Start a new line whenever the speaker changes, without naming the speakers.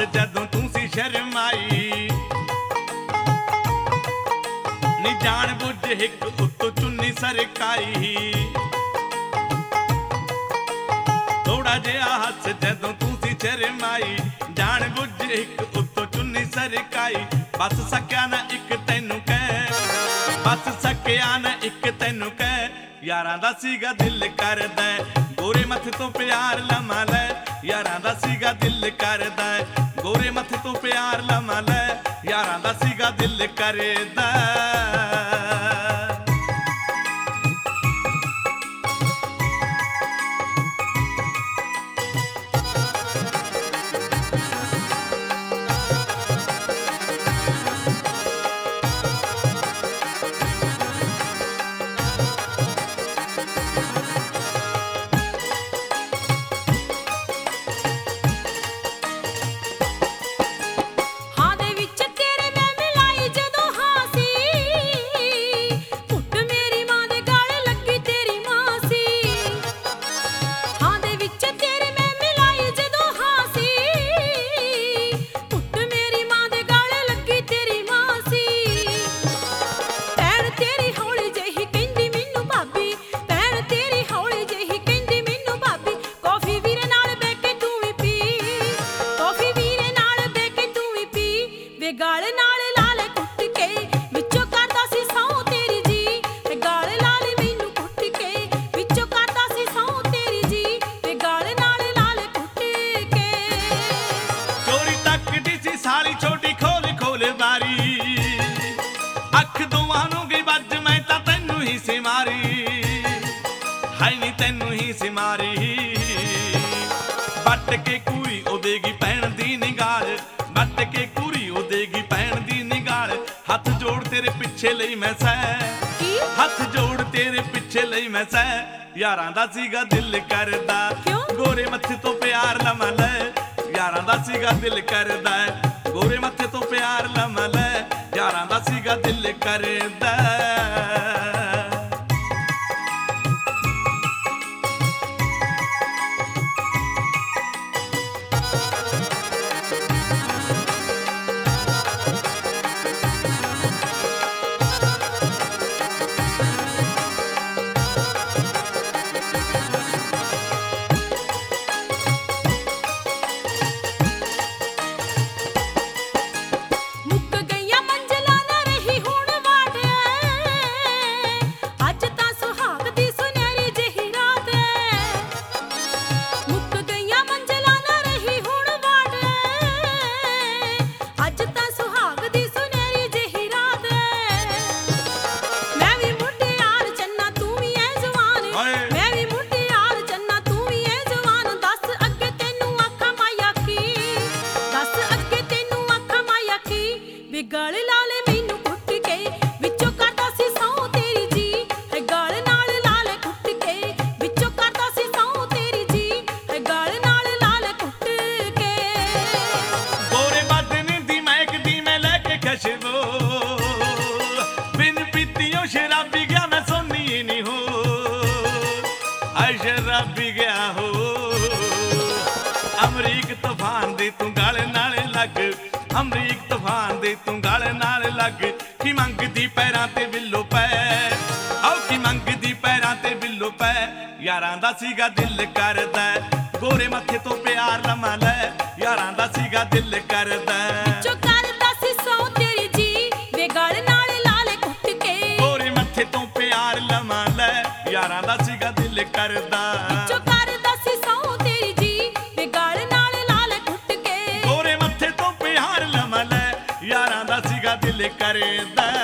ਜਦੋਂ ਤੂੰ ਸੀ ਸ਼ਰਮਾਈ ਨੀ ਜਾਣ ਬੁੱਝ ਇੱਕ ਉੱਤੋਂ ਚੁੰਨੀ ਸਰਕਾਈ ਥੋੜਾ ਜਿਹਾ ਹੱਸ ਜਦੋਂ ਤੂੰ ਸੀ ਸ਼ਰਮਾਈ ਜਾਣ ਬੁੱਝ ਇੱਕ ਉੱਤੋਂ ਚੁੰਨੀ ਸਰਕਾਈ ਬਸ ਸਕਿਆ ਨਾ ਇੱਕ ਤੈਨੂੰ ਕਹਿ ਬਸ ਸਕਿਆ ਨਾ ਇੱਕ ਤੈਨੂੰ ਕਹਿ ਯਾਰਾਂ ਦਾ ਸੀਗਾ ਦਿਲ ਕਰਦਾ ਗੋਰੇ ਮੱਥੇ ਤੋਂ ਪਿਆਰ ਲਮਾ ਲੈ ਯਾਰਾਂ ਦਾ ਸੀਗਾ ਦਿਲ ਕਰਦਾ ਗੋਰੇ ਮੱਥੇ ਤੋਂ ਪਿਆਰ ਲਮਾ ਲੈ ਯਾਰਾਂ ਦਾ ਸੀਗਾ ਦਿਲ ਕਰਦਾ ਬੱਟ ਕੇ ਕੁੜੀ ਉਹਦੇਗੀ ਭੈਣ ਦੀ ਨਿਗਾਲ ਬੱਟ ਕੇ ਕੁੜੀ ਉਹਦੇਗੀ ਭੈਣ ਦੀ ਨਿਗਾਲ ਹੱਥ ਜੋੜ ਤੇਰੇ ਪਿੱਛੇ ਲਈ ਮੈਂ ਸਹਿ ਹੱਥ ਜੋੜ ਤੇਰੇ ਪਿੱਛੇ ਲਈ ਮੈਂ ਸਹਿ ਯਾਰਾਂ ਦਾ ਸੀਗਾ ਦਿਲ ਕਰਦਾ ਗੋਰੇ ਮੱਥੇ ਤੋਂ ਪਿਆਰ ਲਮਾ ਲੈ ਯਾਰਾਂ ਦਾ ਸੀਗਾ ਦਿਲ ਕਰਦਾ ਗੋਰੇ ਮੱਥੇ ਤੋਂ ਪਿਆਰ ਲਮਾ ਲੈ ਯਾਰਾਂ ਦਾ ਸੀਗਾ ਦਿਲ ਕਰਦਾ शराबी गया हो अमरीक तूफान दे तू गल नाल लग अमरीक तूफान दे तू गल नाल लग की मंगदी पैरां ते बिल्लो पै आओ की मंगदी पैरां ते बिल्लो पै यारां दा सीगा दिल करदा गोरे मत्थे तो प्यार लमा लै यारां दा सीगा दिल करदा जो करदा सी सौ तेरी जी वे गल नाल लाले कुट के गोरे मत्थे तो प्यार लमा लै यारां दा सीगा दिल करदा जो करदा सी सौ तेरी जी वे गल नाल लाले कुट के गोरे मत्थे तो प्यार लमा लै यारां दा सीगा दिल करदा।